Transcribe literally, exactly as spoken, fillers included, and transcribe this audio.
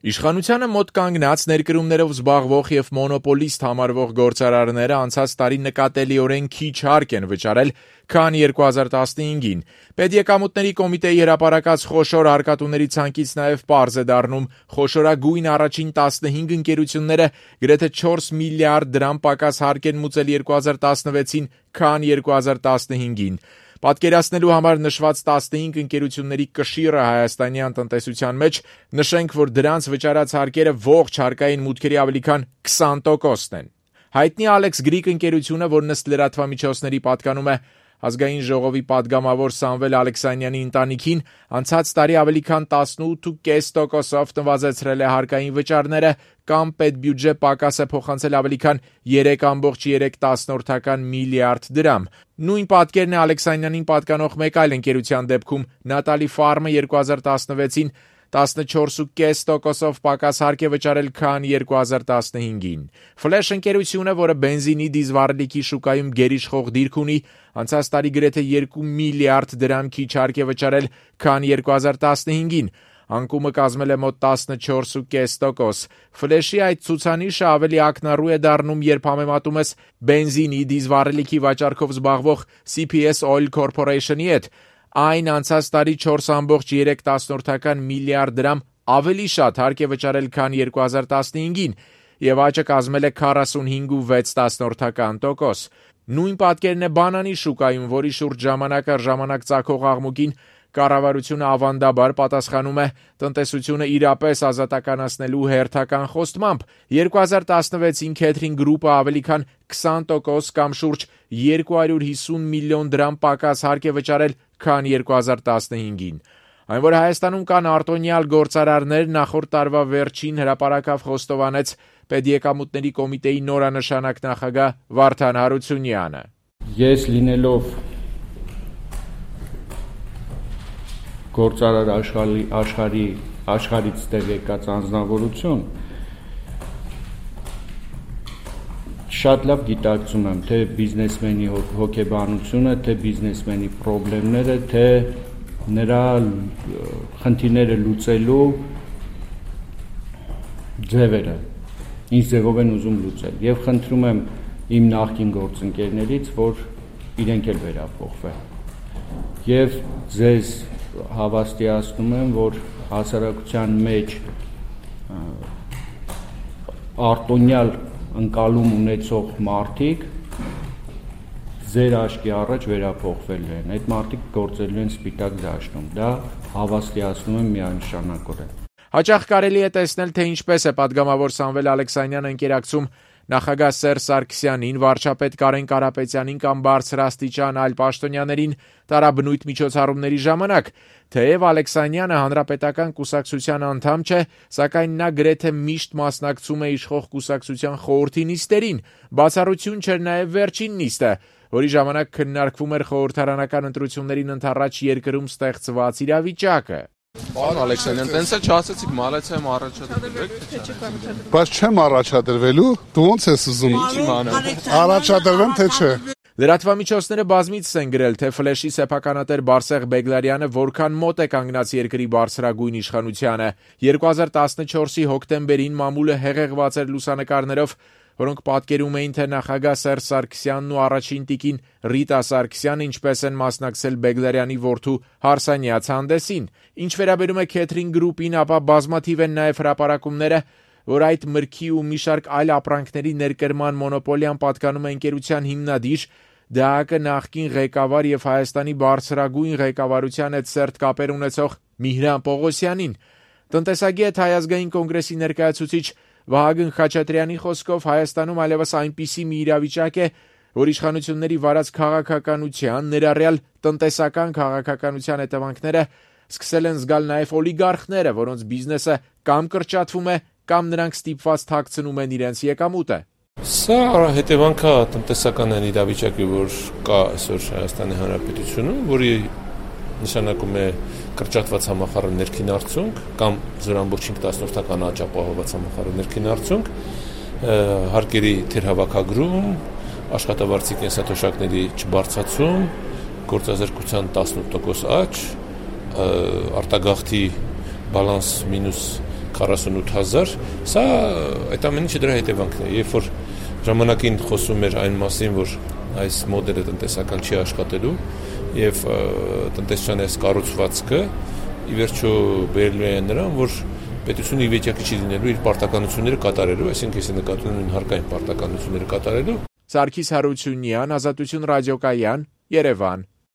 Իշխանությանը մոտ կանգնած ներկրումներով զբաղվող և մոնոպոլիստ համարվող գործարարները անցած տարի նկատելիորեն քիչ հարկ են վճարել, քան երկու հազար տասնհինգին։ Պետեկամուտների կոմիտեի հրապարակած խոշոր հարկատուների ցանկից նաև պարզ է դառնում՝ խոշորագույն առաջին տասնհինգ ընկերությունները գրեթե չորս միլիարդ դրամ պակաս հարկ են մուծել երկու հազար տասնվեցին, քան երկու հազար տասնհինգին։ Պատկերացնելու համար նշված տասնհինգ ընկերությունների կշիռը հայաստանյան տնտեսության մեջ, նշենք, որ դրանց վճարած հարկերը ողջ հարկային մուտքերի ավելի քան քսան տոկոսն են։ Հայտնի Alex Greek ընկերությունը, որն ըստ լրատվամիջոցների պատկանում է Ազգային ժողովի падգամավոր Սամվել Ալեքսանյանի ընտանիքին, անցած տարի ավելի քան տասնութ կόμμα պենս տոկոսով նվազեցրել է հարկային վճարները կամ պետբյուջե պակաս է փոխանցել ավելի քան երեք կόμma երեք միլիարդ դրամ։ Նույն պատկերն է Ալեքսանյանին պատկանող մեկ այլ ընկերության դեպքում՝ Նատալի Ֆարմը երկու հազար տասնվեցին տասնչորս կόμma պենս տոկոսով պակաս հարկ է վճարել, քան երկու հազար տասնհինգին։ Ֆլեշ ընկերությունը, որը բենզինի դիզվառելիքի շուկայում գերիշխող դիրք ունի, անցած տարի գրեթե երկու միլիարդ դրամ քիչ հարկ է վճարել, քան երկու հազար տասնհինգին։ Անկումը կազմել է մոտ տասնչորս կόμma պենս տոկոս։ Ֆլեշի այդ ցուցանիշը ավելի ակնառու է դառնում, երբ համեմատում ես բենզինի դիզվառելիքի վաճառքով զբաղվող սի փի էս Oil Corporation-ի հետ։ Այն անցած տարի չորս կόμma երեք միլիարդ դրամ ավելի շատ հարկ է վճարել, քան երկու հազար տասնհինգին, եւ աճը կազմել է քառասունհինգ կόμma վեց տոկոս։ Նույն պատկերն է բանանի շուկայում, որի շուրջ ժամանակ առ ժամանակ ծագող աղմուկին կառավարությունը ավանդաբար պատասխանում է տնտեսությունը իրապես ազատականացնելու հերթական խոստմամբ։ երկու հազար տասնվեցին Catering Group-ը ավելի քան քսան տոկոս կամ շուրջ երկու հարյուր հիսուն միլիոն դրամ պակաս հարկ է վճարել, քան երկու հազար տասնհինգին։ Այն որ Հայաստանում կան արտոնյալ գործարարներ, նախորդ տարվա վերջին հրապարակավ խոստովանեց Պետեկամուտների կոմիտեի նորանշանակ նախագահ Վարդան Հարությունյանը։ Ես լինելով գործարար աշխարհի աշխարհի աշխարհից տեղ եկած անձնավորություն, շատ լավ գիտակցում եմ թե բիզնեսմենի հոգեբանությունը, թե բիզնեսմենի խնդիրները, թե նրա խնդիրները լուծելու ձևերը, ինչ ձևով են ուզում լուծել, եւ խնդրում եմ իմ նախկին գործընկերներից, որ իրենք էլ վերափոխվեն, եւ ձեզ հավաստիացնում եմ, որ հասարակության մեջ արտոնյալ ընկալում ունեցող մարդիկ ձեր աչքի առաջ վերափոխվել են, այդ մարդիկ գործելու են սպիտակ դաշտում, դա հավաստիացնում եմ միանշանակորեն։ Հաճախ կարելի է տեսնել, թե ինչպես է падգամավոր Սամվել Ալեքսանյանը ընկերակցում նախագահ Սերժ Սարգսյանին, վարչապետ Կարեն Կարապետյանին կամ բարձրաստիճան այլ պաշտոնյաներին տարաբնույթ միջոցառումների ժամանակ։ Թեև Ալեքսանյանը հանրապետական կուսակցության անդամ չէ, սակայն նա գրեթե միշտ մասնակցում է իշխող կուսակցության խորհրդի նիստերին։ Բացառություն չէր նաև վերջին նիստը, որի ժամանակ քննարկվում էր խորհրդարանական ընտրություններին ընդառաջ երկրում ստեղծված իրավիճակը։ Պարոն Ալեքսանյան, տենց է չասեցիք, մալեցիա առաջադրվեք, թե չէ։ Բայց չեմ առաջադրվելու, դու ոնց ես ուզում։ Առաջադրվեմ, թե չէ։ Լրատվամիջոցները բազմիցս են գրել, թե Ֆլեշի սեփականատեր Բարսեղ Բեգլարյանը որքան մոտ է կանգնած երկրի բարձրագույն իշխանությանը։ երկու հազար տասնչորսի հոկտեմբերին մամուլը հեղեղված էր լուսանկարներով, որոնք պատկերում էին, թե նախագահ Սերժ Սարգսյանն ու առաջին տիկին Ռիտա Սարգսյանը ինչպես են մասնակցել Բեգլարյանի որդու Հարսանյաց հանդեսին։ Ինչ վերաբերում է Catering Group-ին, ապա բազմաթիվ են նաև հրապարակումները, որ այդ մրգի ու մի շարք այլ ապրանքների ներկրման մոնոպոլիան պատկանում է ընկերության հիմնադիր ԴԱԿ նախկին ղեկավար եւ Հայաստանի բարձրագույն ղեկավարության հետ սերտ կապեր ունեցող Միհրան Պողոսյանին։ Տնտեսագետ Հայ ազգային կոնգրեսի ներկայացուցիչ Վահագն Խաչատրյանի խոսքով Հայաստանում այլևս այնպիսի մի իրավիճակ է, որ իշխանությունների վարած քաղաքականության, ներառյալ տնտեսական քաղաքականության հետևանքները սկսել են զգալ նաև օլիգարխները, որոնց բիզնեսը կամ կրճատվում է, կամ նրանք ստիպված թաքցնում են իրենց եկամուտը։ Սա հետևանքը տնտեսական են իրավիճակի, որ կա այսօր Հայաստանի Հանրապետությունում, որի նշանակում է կրճատված համախառն ներքին արդյունք կամ զուր ամբողջ հինգ տասնորդական աճ ապահովված համախառն ներքին արդյունք, հարկերի թերհավաքագրում, աշխատավարձի կենսաթոշակների չբարձրացում, գործազրկության տասնութ տոկոս աճ, արտագաղթի բալանս մինուս քառասունութ հազար, սա այդ ամեն ինչը դրա հետևանքն է, երբ որ ժամանակին խոսում էր այն մասին, որ այս մոդելը տնտեսական չի աշխատելու եւ տնտեսության այս կառուցվածքը ի վերջո բերելու է նրան, որ պետությունը ի վիճակի չի լինելու իր պարտականությունները կատարելու, այսինքն ես նկատում եմ հարկային պարտականությունները կատարելու։ Սարգիս Հարությունյան, Ազատություն ռադիոկայան, Երևան։